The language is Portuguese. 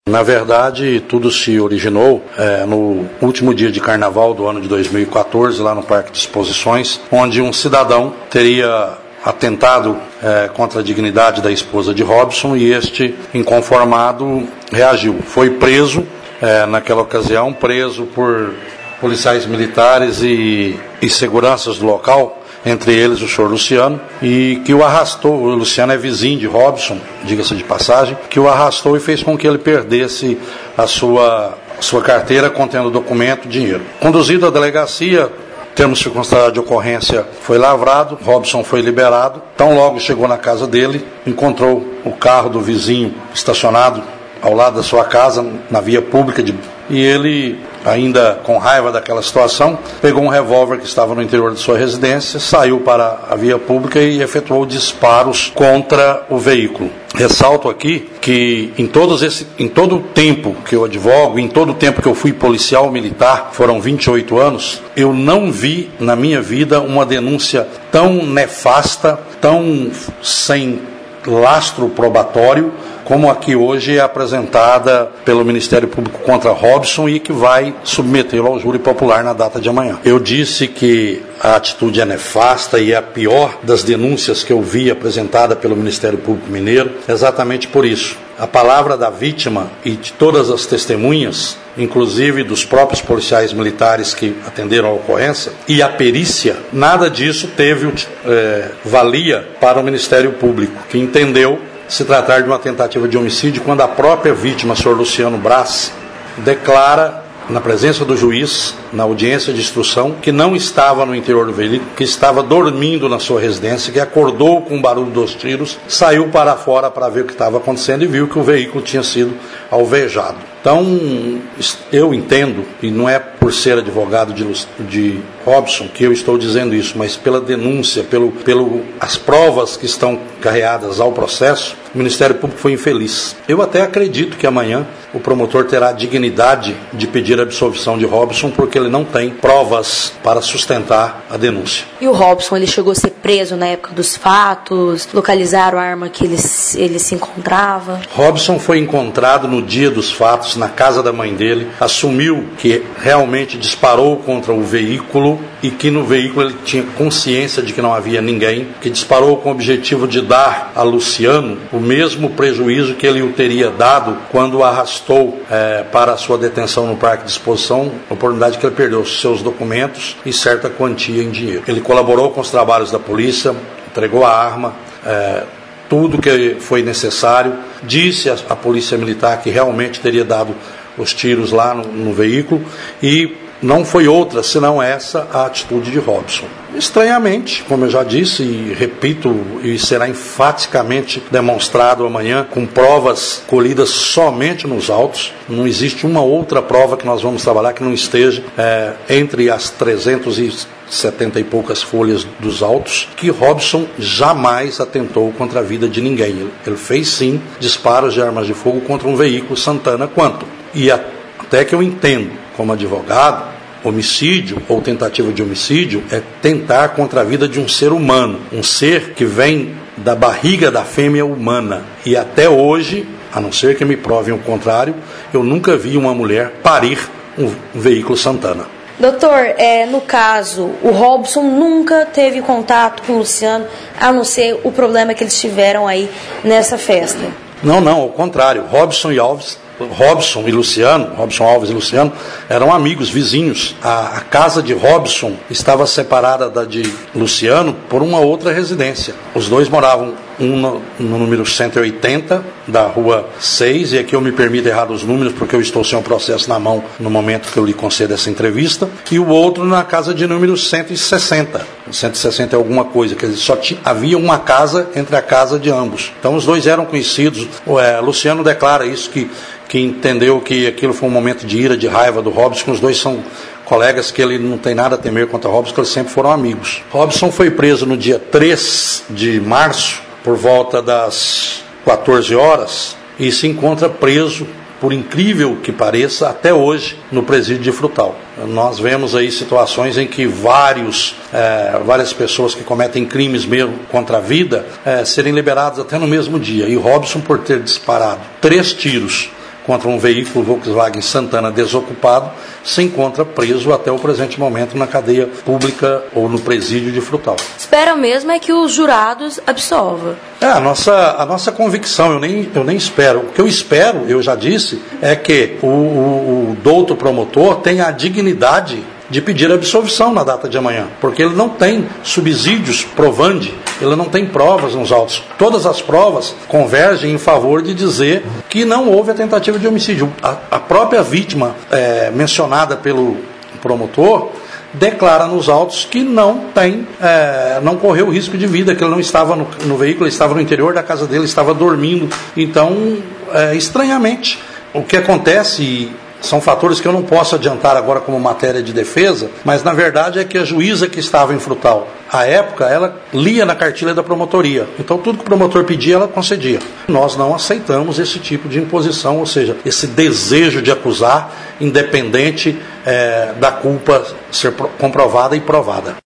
Na verdade, tudo se originou no último dia de carnaval do ano de 2014, lá no Parque de Exposições, onde um cidadão teria atentado contra a dignidade da esposa de Robson e este, inconformado, reagiu. Foi preso, naquela ocasião, preso por policiais militares e seguranças do local, entre eles o senhor Luciano, e que o arrastou. O Luciano é vizinho de Robson, diga-se de passagem, que o arrastou e fez com que ele perdesse a sua carteira contendo documento, dinheiro. Conduzido à delegacia, termo circunstancial de ocorrência foi lavrado, Robson foi liberado. Tão logo chegou na casa dele, encontrou o carro do vizinho estacionado ao lado da sua casa, na via pública, e ele, ainda com raiva daquela situação, pegou um revólver que estava no interior de sua residência, saiu para a via pública e efetuou disparos contra o veículo. Ressalto aqui que em todo o tempo que eu advogo, em todo o tempo que eu fui policial militar, foram 28 anos, eu não vi na minha vida uma denúncia tão nefasta, tão sem lastro probatório, como aqui hoje é apresentada pelo Ministério Público contra Robson e que vai submetê-lo ao júri popular na data de amanhã. Eu disse que a atitude é nefasta e é a pior das denúncias que eu vi apresentada pelo Ministério Público Mineiro, exatamente por isso. A palavra da vítima e de todas as testemunhas, inclusive dos próprios policiais militares que atenderam a ocorrência, e a perícia, nada disso teve valia para o Ministério Público, que entendeu se tratar de uma tentativa de homicídio quando a própria vítima, senhor Luciano Braz, declara na presença do juiz, na audiência de instrução, que não estava no interior do veículo, que estava dormindo na sua residência, que acordou com o barulho dos tiros, saiu para fora para ver o que estava acontecendo e viu que o veículo tinha sido alvejado. Então, eu entendo, e não é por ser advogado de Robson que eu estou dizendo isso, mas pela denúncia, as provas que estão carreadas ao processo, o Ministério Público foi infeliz. Eu até acredito que amanhã o promotor terá a dignidade de pedir a absolvição de Robson, porque ele não tem provas para sustentar a denúncia. E o Robson, ele chegou a ser preso na época dos fatos? Localizaram a arma que ele se encontrava? Robson foi encontrado no dia dos fatos, na casa da mãe dele, assumiu que realmente disparou contra o veículo e que no veículo ele tinha consciência de que não havia ninguém, que disparou com o objetivo de dar a Luciano o mesmo prejuízo que ele o teria dado quando o arrastou para a sua detenção no Parque de Exposição, oportunidade que ele perdeu seus documentos e certa quantia em dinheiro. Ele colaborou com os trabalhos da polícia, entregou a arma, tudo que foi necessário, disse à polícia militar que realmente teria dado os tiros lá no veículo e não foi outra senão essa a atitude de Robson. Estranhamente, como eu já disse e repito, e será enfaticamente demonstrado amanhã com provas colhidas somente nos autos, não existe uma outra prova que nós vamos trabalhar que não esteja entre as 370 e poucas folhas dos autos, que Robson jamais atentou contra a vida de ninguém. Ele fez sim disparos de armas de fogo contra um veículo Santana Quantum. E até que eu entendo, como advogado, homicídio ou tentativa de homicídio é tentar contra a vida de um ser humano, um ser que vem da barriga da fêmea humana. E até hoje, a não ser que me provem o contrário, eu nunca vi uma mulher parir um veículo Santana. Doutor, no caso, o Robson nunca teve contato com o Luciano, a não ser o problema que eles tiveram aí nessa festa. Não, ao contrário. Robson Alves e Luciano eram amigos, vizinhos. A casa de Robson estava separada da de Luciano por uma outra residência. Os dois moravam, um no número 180 da rua 6, e aqui eu me permito errar os números porque eu estou sem o processo na mão no momento que eu lhe concedo essa entrevista, e o outro na casa de número 160. 160 é alguma coisa, quer dizer, havia uma casa entre a casa de ambos. Então os dois eram conhecidos. Luciano declara isso, que entendeu que aquilo foi um momento de ira, de raiva do Robson, que os dois são colegas, que ele não tem nada a temer contra Robson, que eles sempre foram amigos. Robson foi preso no dia 3 de março, por volta das 14 horas, e se encontra preso, por incrível que pareça, até hoje, no presídio de Frutal. Nós vemos aí situações em que várias pessoas que cometem crimes mesmo contra a vida serem liberadas até no mesmo dia. E Robson, por ter disparado 3 tiros contra um veículo Volkswagen Santana desocupado, se encontra preso até o presente momento na cadeia pública ou no presídio de Frutal. Espera mesmo é que os jurados absolvam. A nossa convicção, eu nem espero. O que eu espero, eu já disse, é que o douto promotor tenha a dignidade de pedir absolvição na data de amanhã, porque ele não tem subsídios provandi, ele não tem provas nos autos. Todas as provas convergem em favor de dizer que não houve a tentativa de homicídio. A própria vítima mencionada pelo promotor declara nos autos que não correu risco de vida, que ele não estava no veículo, ele estava no interior da casa dele, estava dormindo. Então, estranhamente, o que acontece são fatores que eu não posso adiantar agora como matéria de defesa, mas na verdade é que a juíza que estava em Frutal, à época, ela lia na cartilha da promotoria. Então tudo que o promotor pedia, ela concedia. Nós não aceitamos esse tipo de imposição, ou seja, esse desejo de acusar, independente da culpa ser comprovada e provada.